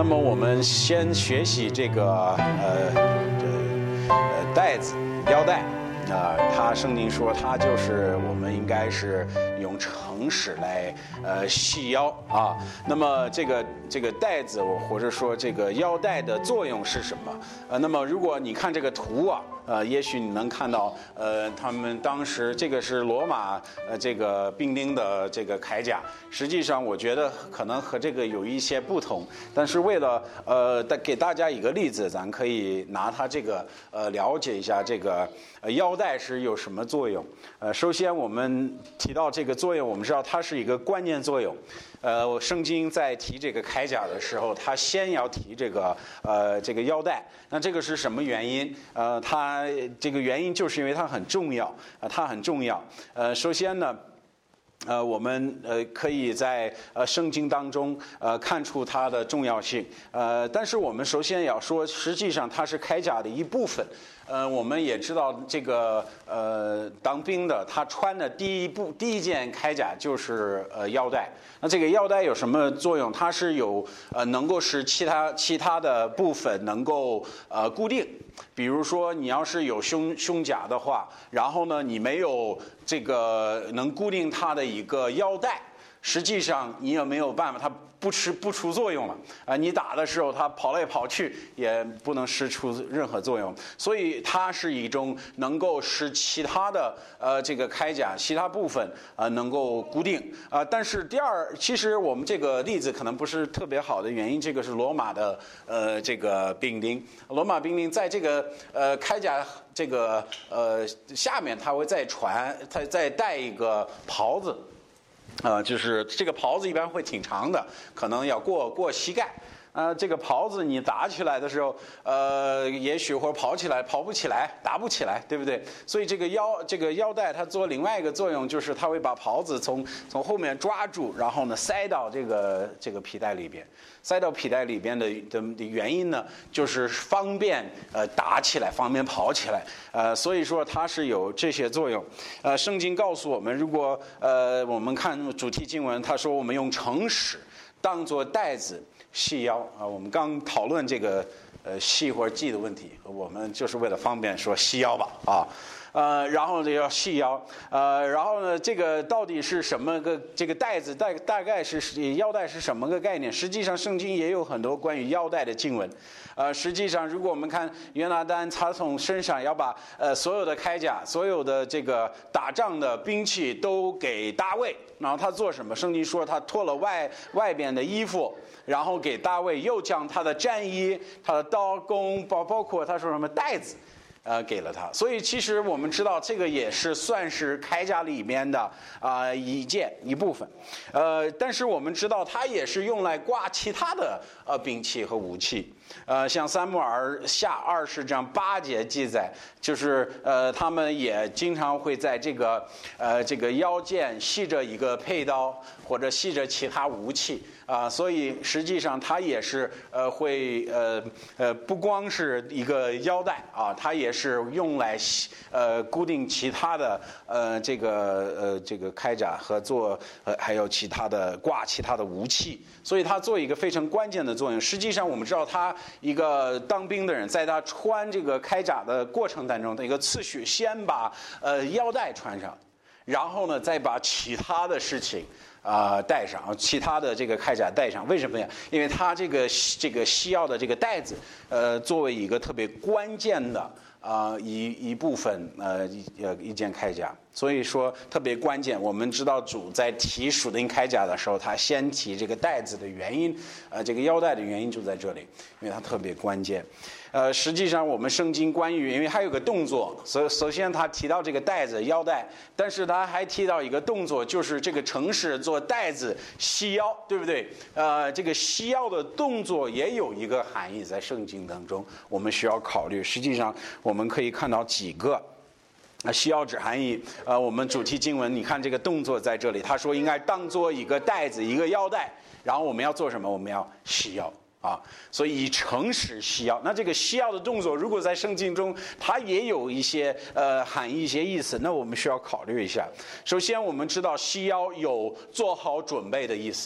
么我们先学习这个带子腰带。他圣经说，他就是我们应该是用诚实来系腰啊。那么这个带子，或者说这个腰带的作用是什么？那么如果你看这个图啊，也许你能看到，他们当时这个是罗马这个兵丁的这个铠甲，实际上我觉得可能和这个有一些不同，但是为了给大家一个例子，咱可以拿它这个了解一下这个腰带是有什么作用。首先我们提到这个作用，我们知道它是一个关键作用。圣经在提这个铠甲的时候，它先要提这个腰带。那这个是什么原因？它这个原因就是因为它很重要它很重要。首先呢，我们可以在圣经当中看出它的重要性。但是我们首先要说，实际上它是铠甲的一部分。我们也知道这个当兵的他穿的第一件铠甲就是腰带。那这个腰带有什么作用？它是有能够使其他的部分能够固定。比如说你要是有胸甲的话，然后呢你没有这个能固定它的一个腰带，实际上你也没有办法，它不出作用了你打的时候它跑来跑去也不能施出任何作用。所以它是一种能够使其他的这个铠甲其他部分能够固定但是其实我们这个例子可能不是特别好的原因，这个是罗马的这个兵丁。罗马兵丁在这个铠甲这个下面他会再带一个袍子。就是这个袍子一般会挺长的，可能要过膝盖。这个袍子你打起来的时候，也许或者跑不起来，打不起来，对不对？所以这个腰带它做另外一个作用，就是它会把袍子从后面抓住，然后呢塞到这个皮带里边。塞到皮带里边的原因呢，就是方便打起来，方便跑起来。所以说它是有这些作用。圣经告诉我们，如果我们看主题经文，他说我们用诚实当作带子系腰我们刚讨论这个系或者系的问题，我们就是为了方便说系腰吧然后就要系腰然后呢这个到底是什么个这个带子大概是腰带是什么个概念？实际上圣经也有很多关于腰带的经文。实际上如果我们看约拿单，他从身上要把所有的铠甲，所有的这个打仗的兵器都给大卫，然后他做什么？圣经说他脱了外边的衣服，然后给大卫又将他的战衣、他的刀弓，包括他说什么带子给了他。所以其实我们知道这个也是算是铠甲里面的一部分。但是我们知道它也是用来挂其他的兵器和武器。像撒母耳下20章8节记载，就是他们也经常会在这个腰间系着一个佩刀，或者系着其他武器所以实际上它也是会不光是一个腰带它也是用来固定其他的这个铠甲和还有挂其他的武器，所以它做一个非常关键的作用。实际上我们知道他一个当兵的人在他穿这个铠甲的过程当中的一个次序，先把腰带穿上，然后呢再把其他的事情带上，其他的这个铠甲带上。为什么呀？因为它这个系腰的这个带子作为一个特别关键的一部分一件铠甲，所以说特别关键。我们知道主在提属灵铠甲的时候，他先提这个带子的原因这个腰带的原因就在这里，因为它特别关键。实际上我们圣经关于，因为还有个动作，首先他提到这个带子腰带，但是他还提到一个动作，就是这个诚实做带子系腰，对不对？这个系腰的动作也有一个含义在圣经当中，我们需要考虑。实际上我们可以看到几个系腰指含义。我们主题经文你看这个动作在这里，他说应该当做一个带子，一个腰带，然后我们要做什么？我们要系腰所以以诚实系腰。那这个系腰的动作如果在圣经中它也有一些含义一些意思，那我们需要考虑一下。首先我们知道系腰有做好准备的意思。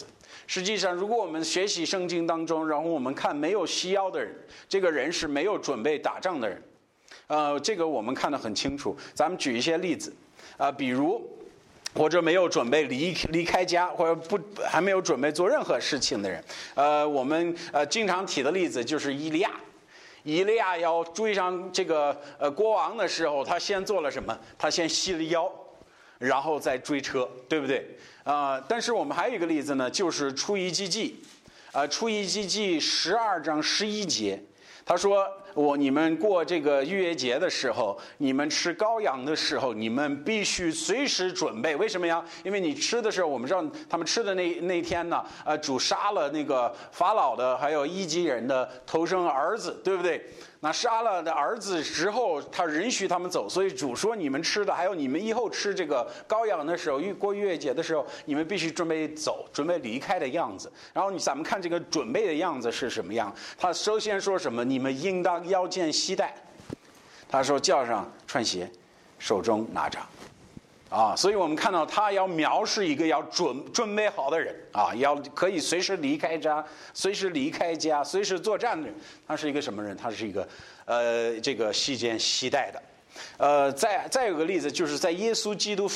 实际上，如果我们学习圣经当中，然后我们看没有细腰的人，这个人是没有准备打仗的人。这个我们看得很清楚。咱们举一些例子，比如或者没有准备离开家，或者还没有准备做任何事情的人。我们经常提的例子就是以利亚。以利亚要追上这个国王的时候，他先做了什么？他先系了腰，然后再追车，对不对？但是我们还有一个例子呢，就是出埃及记，出埃及记12章11节，他说你们过这个逾越节的时候，你们吃羔羊的时候，你们必须随时准备。为什么呀？因为你吃的时候，我们知道他们吃的那天呢，主杀了那个法老的还有埃及人的头生儿子，对不对？那杀了的儿子之后，他允许他们走，所以主说你们吃的，还有你们以后吃这个羔羊的时候，过逾越节的时候，你们必须准备走，准备离开的样子。然后咱们看这个准备的样子是什么样？他首先说什么？你们应当腰间系带。他说脚上穿鞋，手中拿杖。所以我们看到他要描述一个要准备好的人要可以随时离开家，随时作战的人。他是一个什么人？他是一个这个细肩系带的。再有个例子，就是在耶稣基督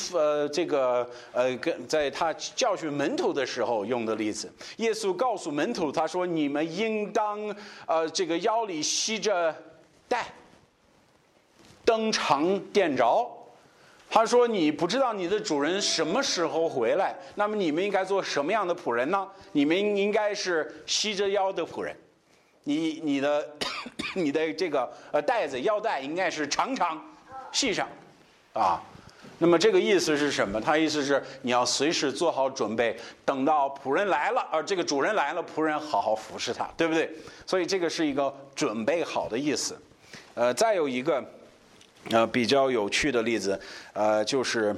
在他教训门徒的时候用的例子。耶稣告诉门徒，他说：“你们应当这个腰里系着带，灯常点着。”他说：“你不知道你的主人什么时候回来，那么你们应该做什么样的仆人呢？你们应该是系着腰的仆人，你的这个带子腰带应该是常常系上，那么这个意思是什么？他意思是你要随时做好准备，等到仆人来了，这个主人来了，仆人好好服侍他，对不对？所以这个是一个准备好的意思。再有一个。比较有趣的例子，就是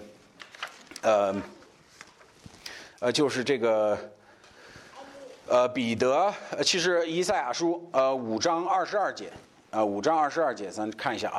这个彼得，其实以赛亚书5章22节，5章22节，咱看一下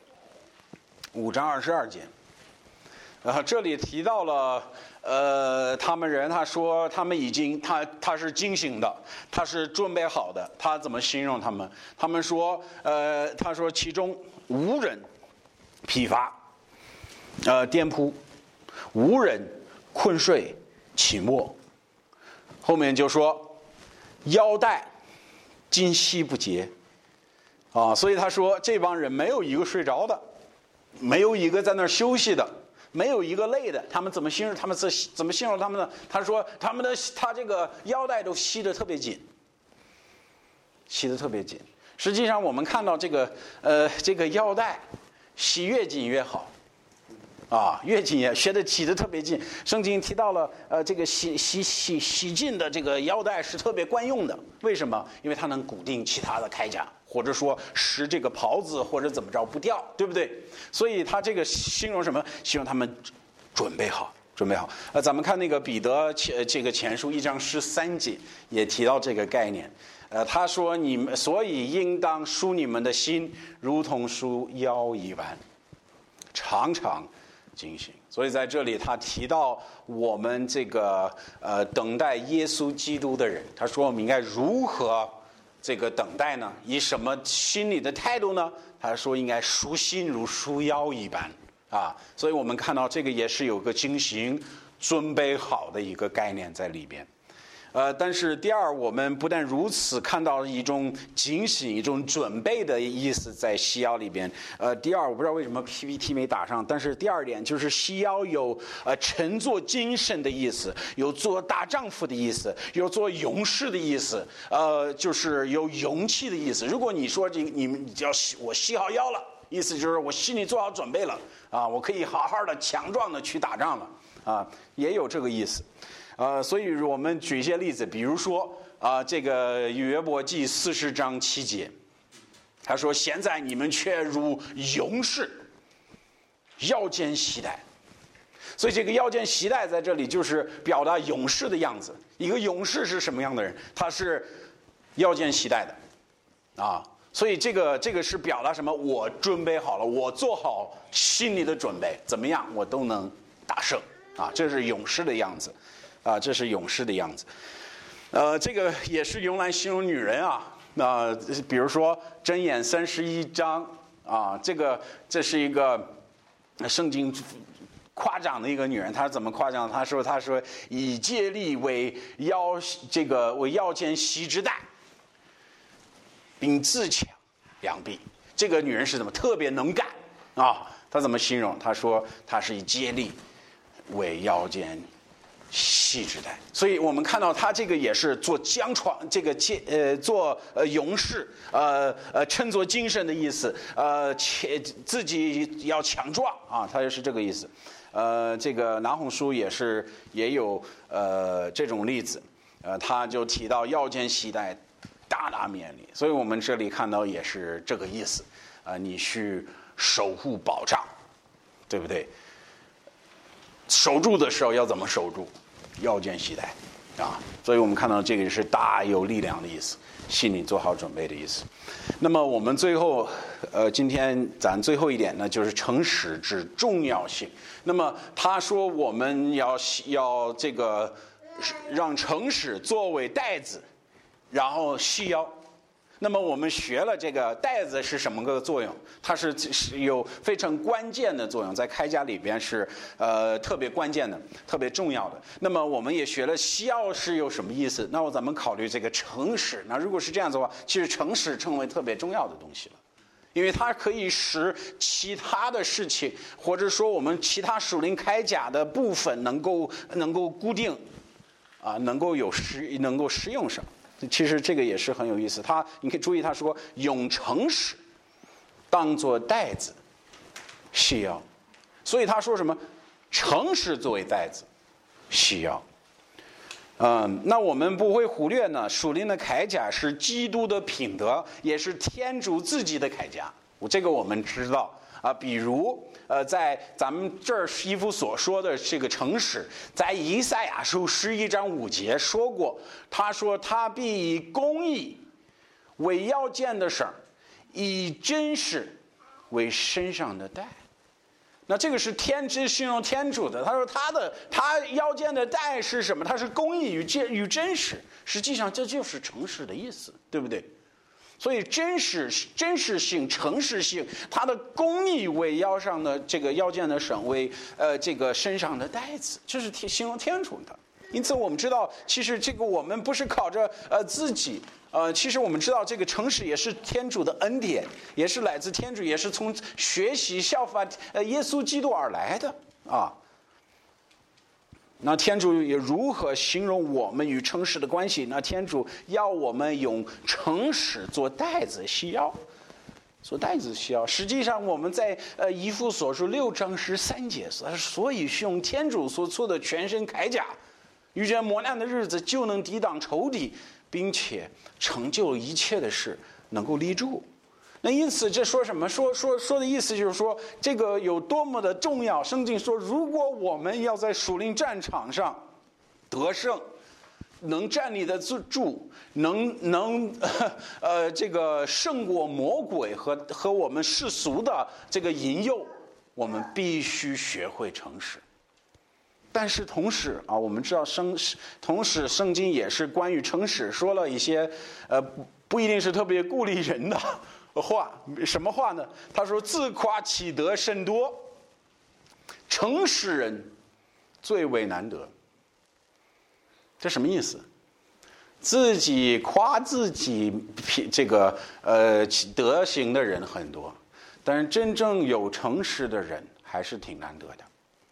5章22节，这里提到了他们人，他说他们已经他是惊醒的，他是准备好的，他怎么形容他们？他们说他说其中无人疲乏，颠扑，无人困睡起卧。后面就说腰带筋系不结，所以他说这帮人没有一个睡着的，没有一个在那儿休息的，没有一个累的。他们怎么形容？他们怎么形容他们呢？他说他这个腰带都系得特别紧，系得特别紧。实际上我们看到这个腰带。系越紧越好，越紧越系得特别紧。圣经提到了这个系紧的这个腰带是特别惯用的。为什么？因为它能固定其他的铠甲，或者说使这个袍子或者怎么着不掉，对不对？所以他这个形容什么？形容他们准备好。咱们看那个彼得这个前书1章13节也提到这个概念。他说你们所以应当束你们的心，如同束腰一般，常常警醒。所以在这里他提到我们这个等待耶稣基督的人，他说我们应该如何这个等待呢？以什么心理的态度呢？他说应该束心如束腰一般所以我们看到这个也是有个警醒准备好的一个概念在里边。但是第二，我们不但如此看到一种警醒、一种准备的意思在细腰里边。第二，我不知道为什么 PPT 没打上，但是第二点就是细腰有振作精神的意思，有做大丈夫的意思，有做勇士的意思，就是有勇气的意思。如果你说你们我系好腰了，意思就是我心里做好准备了我可以好好的强壮的去打仗了也有这个意思。所以我们举一些例子，比如说这个约伯记40章7节，他说现在你们却如勇士，腰间系带。所以这个腰间系带在这里就是表达勇士的样子。一个勇士是什么样的人？他是腰间系带的所以这个是表达什么？我准备好了，我做好心理的准备，怎么样我都能打胜这是勇士的样子这是勇士的样子。 这个也是用来形容女人啊。比如说箴言31章啊，这是一个圣经夸奖的一个女人，她怎么夸奖？她说以借力为腰间细之带，并自强两臂。这个女人是怎么特别能干啊？她怎么形容？她说她是以借力为腰间细之带。所以我们看到她这个也是做强壮，做勇士，振作精神的意思，自己要强壮啊，她也是这个意思。这个拿红书也有这种例子，他就提到腰间系带大大勉励，所以我们这里看到也是这个意思，你去守护保障，对不对？守住的时候要怎么守住？腰间系带啊，所以我们看到这个是大有力量的意思，心里做好准备的意思。那么我们最后，今天咱最后一点呢，就是诚实之重要性。那么他说我们要这个让诚实作为带子，然后系腰。那么我们学了这个带子是什么个作用？它是有非常关键的作用，在开甲里边是特别关键的、特别重要的。那么我们也学了系腰是有什么意思？那我咱们考虑这个诚实。那如果是这样子的话，其实诚实成为特别重要的东西了。因为它可以使其他的事情，或者说我们其他属灵铠甲的部分能够固定，能够适用上。其实这个也是很有意思。你可以注意他说用诚实当作带子系腰，所以他说什么？诚实作为带子系腰。那我们不会忽略呢，属灵的铠甲是基督的品德，也是天主自己的铠甲。这个我们知道啊。比如在咱们这儿以弗所说的这个诚实，在以赛亚书11章5节说过，他说他必以公义为腰间的绳，以真实为身上的带。那这个是形容天主的。他说他腰间的带是什么？它是公义与真实。实际上这就是诚实的意思，对不对？所以真实性、诚实性，它的公义为腰上的这个腰间的绳，为这个身上的带子，这是形容天主的。因此我们知道，其实这个我们不是靠着自己。其实我们知道这个诚实也是天主的恩典，也是来自天主，也是从学习效法耶稣基督而来的啊。那天主也如何形容我们与诚实的关系？那天主要我们用诚实做带子系腰，做带子系腰。实际上我们在以弗所书6章13节，所以用天主所做的全身铠甲，遇见磨难的日子就能抵挡仇敌，并且成就一切的事，能够立住。那因此这说什么？说的意思就是说，这个有多么的重要。圣经说，如果我们要在属灵战场上得胜，能站立得住，这个胜过魔鬼和我们世俗的这个引诱，我们必须学会诚实。但是同时啊，我们知道同时圣经也是关于诚实说了一些不一定是特别鼓励人的话。什么话呢？他说自夸其德甚多，诚实人最为难得。这什么意思？自己夸自己这个德行的人很多，但是真正有诚实的人还是挺难得的，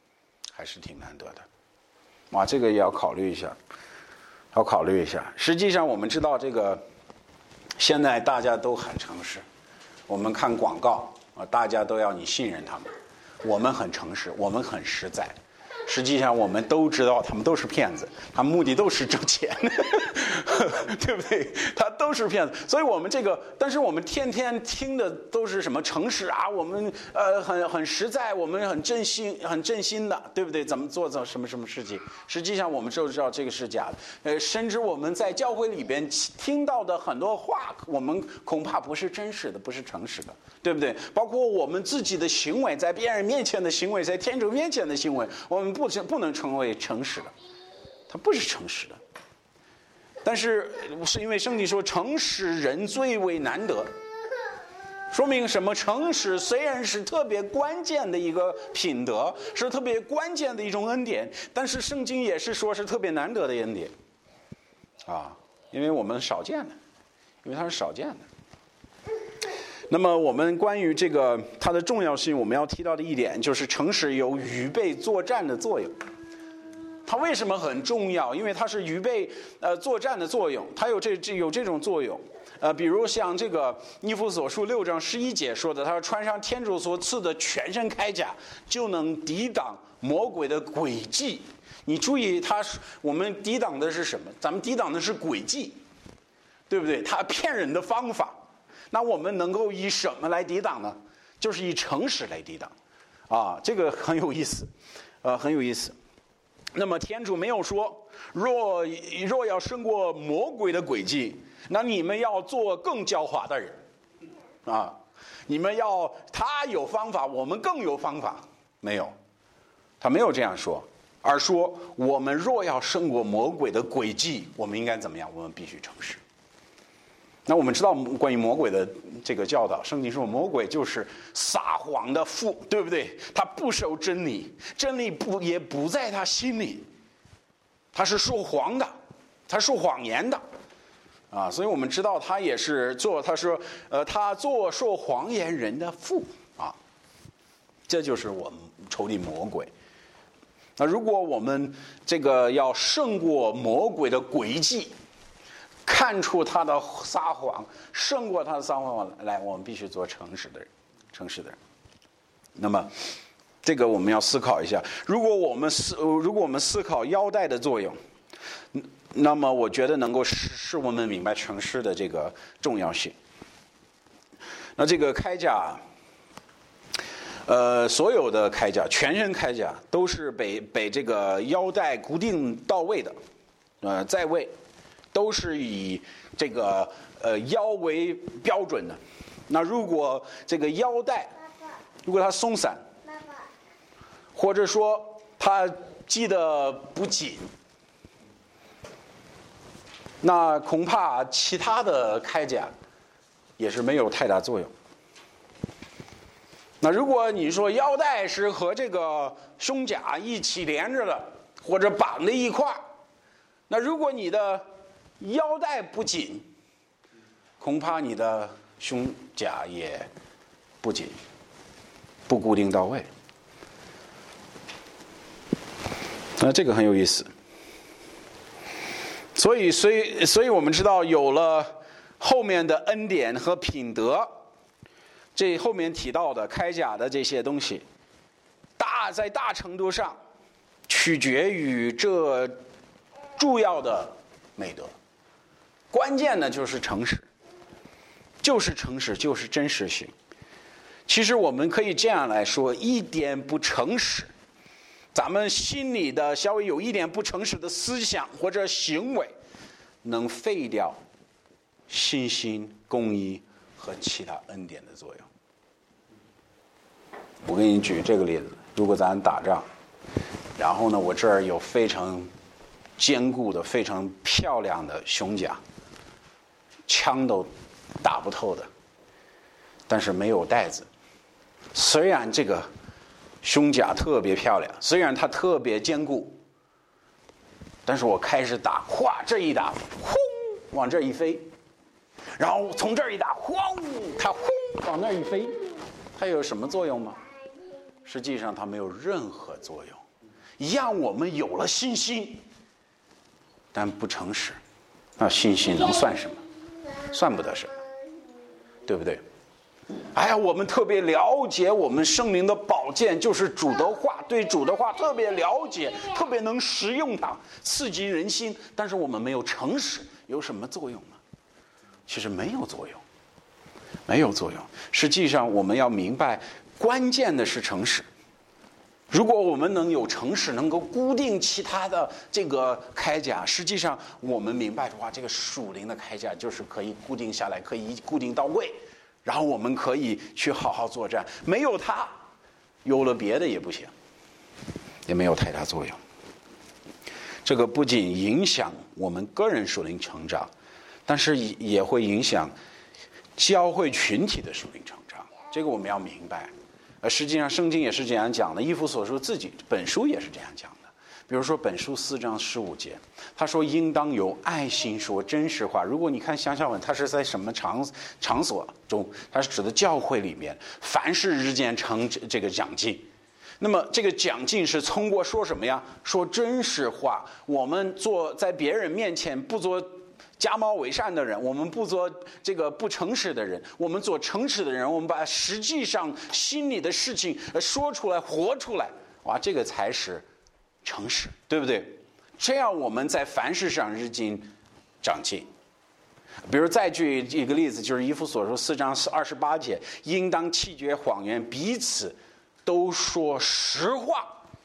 这个也要考虑一下，实际上我们知道这个现在大家都很诚实，我们看广告大家都要你信任他们，我们很诚实，我们很实在。实际上我们都知道他们都是骗子，他们目的都是挣钱对不对？他都是骗子。所以我们但是我们天天听的都是什么诚实啊，我们很实在，我们很真心的，对不对？怎么做什么事情？实际上我们就知道这个是假的。甚至我们在教会里边听到的很多话，我们恐怕不是真实的，不是诚实的，对不对？包括我们自己的行为，在别人面前的行为，在天主面前的行为，我们不能成为诚实的，它不是诚实的。 但是是因为圣经说诚实人最为难得，说明什么？诚实虽然是特别关键的一个品德，是特别关键的一种恩典，但是圣经也是说是特别难得的恩典啊，因为我们少见的，因为它是少见的。那么我们关于这个它的重要性，我们要提到的一点就是诚实有预备作战的作用。它为什么很重要？因为它是预备作战的作用，它有这种作用。比如像这个以弗所书6章11节说的，他说穿上天主所赐的全身铠甲，就能抵挡魔鬼的诡计。你注意，我们抵挡的是什么？咱们抵挡的是诡计，对不对？他骗人的方法。那我们能够以什么来抵挡呢？就是以诚实来抵挡，啊，这个很有意思，很有意思。那么天主没有说，若要胜过魔鬼的诡计，那你们要做更狡猾的人，啊，你们要他有方法，我们更有方法，没有，他没有这样说，而说我们若要胜过魔鬼的诡计，我们应该怎么样？我们必须诚实。那我们知道关于魔鬼的这个教导，圣经说魔鬼就是撒谎的父，对不对？他不守真理，真理也不在他心里，他是说谎的，他说谎言的，啊，所以我们知道他也是他说他做说谎言人的父啊，这就是我们仇敌魔鬼。那如果我们这个要胜过魔鬼的诡计，看出他的撒谎，胜过他的撒谎来，我们必须做诚实的人。那么，这个我们要思考一下。如果我们思考腰带的作用，那么我觉得能够使我们明白诚实的这个重要性。那这个铠甲，所有的铠甲，全身铠甲都是被这个腰带固定到位的，在位。都是以这个腰为标准的。那如果这个腰带，如果它松散，或者说它系得不紧，那恐怕其他的铠甲也是没有太大作用。那如果你说腰带是和这个胸甲一起连着的，或者绑在一块儿，那如果你的腰带不紧，恐怕你的胸甲也不紧，不固定到位。那这个很有意思。所以我们知道，有了后面的恩典和品德，这后面提到的铠甲的这些东西，在大程度上取决于这主要的美德。关键呢就是诚实，就是真实性。其实我们可以这样来说，一点不诚实，咱们心里的稍微有一点不诚实的思想或者行为，能废掉信心、公义和其他恩典的作用。我给你举这个例子，如果咱打仗，然后呢，我这儿有非常坚固的、非常漂亮的胸甲，枪都打不透的，但是没有带子。虽然这个胸甲特别漂亮，虽然它特别坚固，但是我开始打，哗，这一打，轰，往这一飞，然后从这儿一打，轰，它轰往那儿一飞，它有什么作用吗？实际上它没有任何作用。一样，我们有了信心，但不诚实，那信心能算什么？算不得什么，对不对？哎呀，我们特别了解我们圣灵的宝剑，就是主的话，对主的话特别了解，特别能实用它，刺激人心。但是我们没有诚实，有什么作用呢？其实没有作用，没有作用。实际上，我们要明白，关键的是诚实。如果我们能有诚实，能够固定其他的这个铠甲，实际上我们明白的话，这个属灵的铠甲就是可以固定下来，可以固定到位，然后我们可以去好好作战。没有它，有了别的也不行，也没有太大作用。 这个不仅影响我们个人属灵成长，但是也会影响教会群体的属灵成长。这个我们要明白。实际上圣经也是这样讲的，以弗所书自己本书也是这样讲的。比如说本书4章15节，他说应当有爱心说真实话。如果你看乡下文，他是在什么场所中？他是指的教会里面，凡事日间成这个讲进。那么这个讲进是通过说什么呀？说真实话。我们做在别人面前不做假冒伪善的人，我们不做这个不诚实的人，我们做诚实的人，我们把实际上心里的事情说出来活出来，哇，这个才是诚实，对不对？这样我们在凡事上日进长进。比如再举一个例子，就是以弗所书4章28节，应当弃绝谎言，彼此都说实话。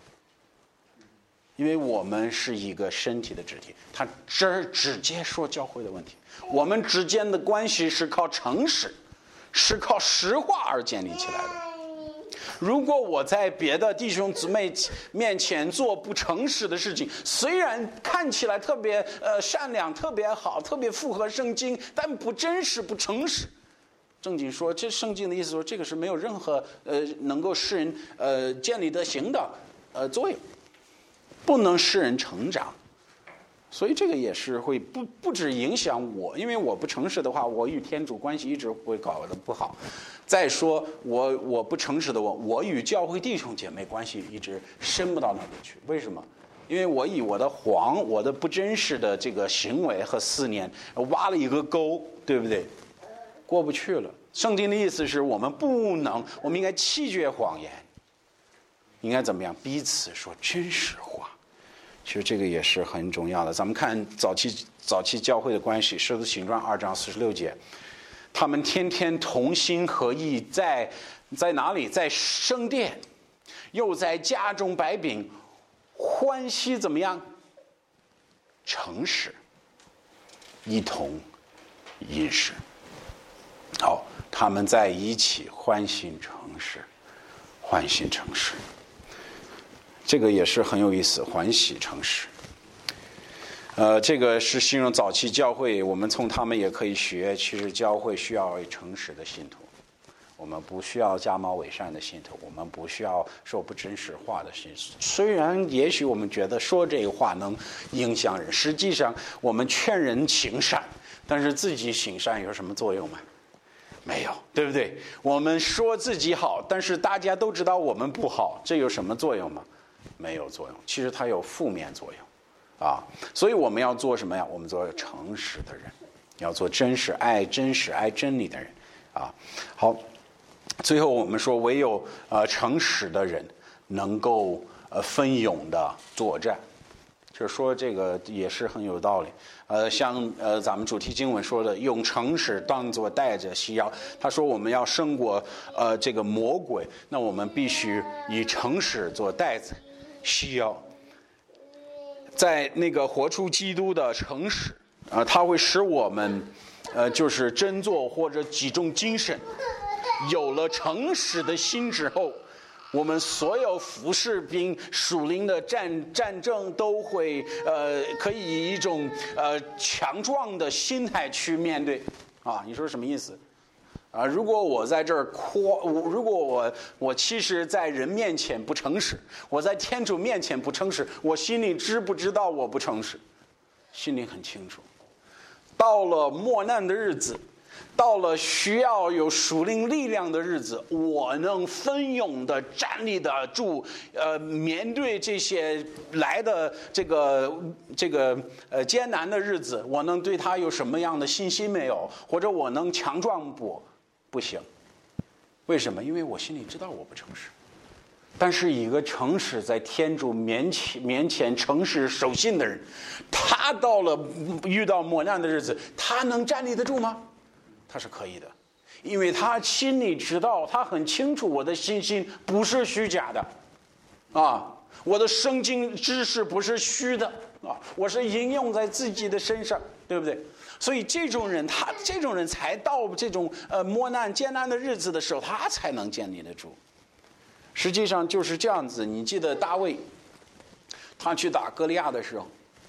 因为我们是一个身体的肢体，他直接说教会的问题。我们之间的关系是靠诚实，是靠实话而建立起来的。如果我在别的弟兄姊妹面前做不诚实的事情，虽然看起来特别善良、特别好、特别符合圣经，但不真实、不诚实。正经说，这圣经的意思说，这个是没有任何能够使人建立德行的作用。不能使人成长，所以这个也是会不止影响我，因为我不诚实的话，我与天主关系一直会搞得不好。再说我不诚实的我与教会弟兄姐妹关系一直深不到那里去。为什么？因为我以我的我的不真实的这个行为和思念挖了一个沟，对不对？过不去了。圣经的意思是我们应该弃绝谎言，应该怎么样？彼此说真实话。其实这个也是很重要的。咱们看早期教会的关系，《使徒行传》2章46节，他们天天同心合意，在哪里？在圣殿，又在家中摆饼，欢喜怎么样？诚实，一同饮食。好，他们在一起欢欣诚实，欢欣诚实。这个也是很有意思，欢喜诚实。这个是形容早期教会，我们从他们也可以学。其实教会需要诚实的信徒，我们不需要假冒伪善的信徒，我们不需要说不真实话的信徒。虽然也许我们觉得说这个话能影响人，实际上我们劝人行善，但是自己行善有什么作用吗？没有，对不对？我们说自己好，但是大家都知道我们不好，这有什么作用吗？没有作用。其实它有负面作用啊。所以我们要做什么呀？我们做诚实的人，要做真实爱真理的人啊。好，最后我们说，唯有诚实的人能够奋勇的作战。就是说这个也是很有道理。像咱们主题经文说的，用诚实当作带着西药。他说我们要胜过这个魔鬼，那我们必须以诚实做带子西药。在那个活出基督的诚实它会使我们就是振作或者集中精神。有了诚实的心之后，我们所有服侍并属灵的战争都会可以以一种强壮的心态去面对啊。你说什么意思啊？如果我在这儿如果我其实在人面前不诚实，我在天主面前不诚实，我心里知不知道我不诚实？心里很清楚。到了磨难的日子，到了需要有属灵力量的日子，我能奋勇的站立得住，面对这些来的这个艰难的日子，我能对他有什么样的信心没有？或者我能强壮不行？为什么？因为我心里知道我不诚实。但是一个诚实在天主面前诚实守信的人，他到了遇到磨难的日子，他能站立得住吗？他是可以的，因为他心里知道，他很清楚我的信心不是虚假的啊，我的圣经知识不是虚的啊，我是应用在自己的身上，对不对？所以这种人才到这种磨难艰难的日子的时候，他才能建立得住。实际上就是这样子。你记得大卫他去打歌利亚的时候，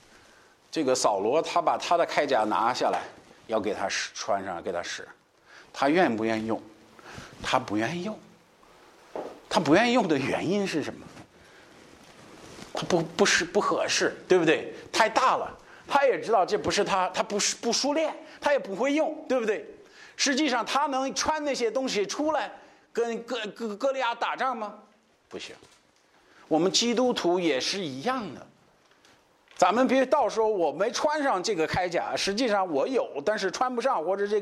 这个扫罗他把他的铠甲拿下来，要给他穿上，给他使，他愿不愿意用？他不愿意用。他不愿意用的原因是什么？他不合适，对不对？太大了，他也知道这不是他不熟练，他也不会用，对不对？实际上他能穿那些东西出来跟歌利亚打仗吗？不行。我们基督徒也是一样的。咱们别到时候我没穿上这个铠甲，实际上我有，但是穿不上，或者这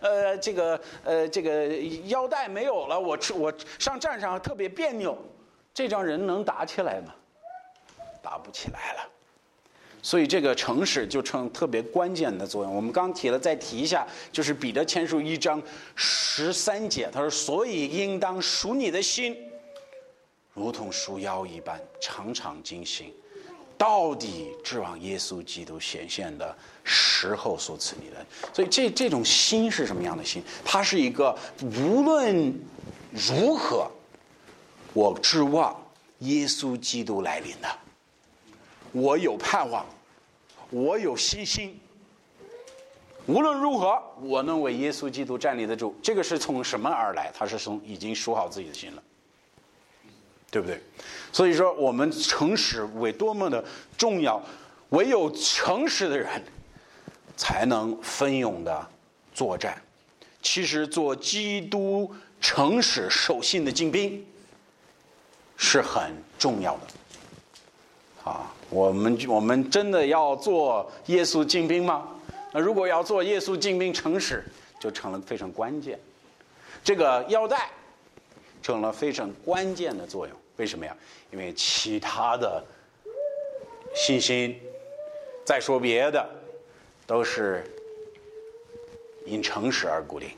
个腰带没有了，我上战场特别别扭，这种人能打起来吗？打不起来了。所以这个诚实就成特别关键的作用。我们刚提了，再提一下，就是彼得前书1章13节，他说：“所以应当赎你的心，如同赎腰一般，常常警醒。”到底指望耶稣基督显现的时候所赐你的。所以这种心是什么样的心？它是一个无论如何，我指望耶稣基督来临的，我有盼望，我有信心，无论如何我能为耶稣基督站立得住。这个是从什么而来？他是从已经赎好自己的心了，对不对？所以说我们诚实为多么的重要，唯有诚实的人才能奋勇的作战。其实做基督诚实守信的精兵是很重要的啊。我们真的要做耶稣精兵吗？那如果要做耶稣精兵诚实，就成了非常关键。这个腰带成了非常关键的作用。为什么呀？因为其他的信心，再说别的，都是因诚实而固定。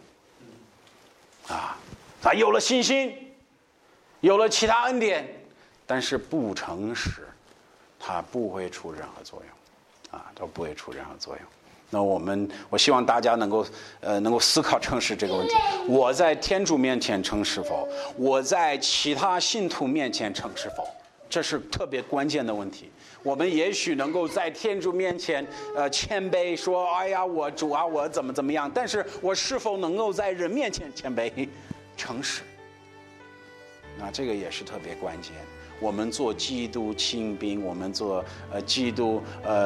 他有了信心，有了其他恩典，但是不诚实，它不会出任何作用，都不会出任何作用。那我希望大家能够思考诚实这个问题。我在天主面前诚实否？我在其他信徒面前诚实否？这是特别关键的问题。我们也许能够在天主面前谦卑，说哎呀我主啊我怎么样，但是我是否能够在人面前谦卑诚实？那这个也是特别关键。我们做基督亲兵，我们做基督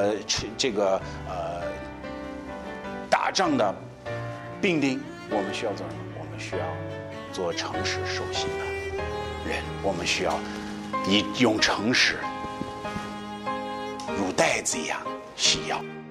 打仗的兵丁，我们需要做什么？我们需要做诚实守信的人，我们需要用诚实如带子一样细腰。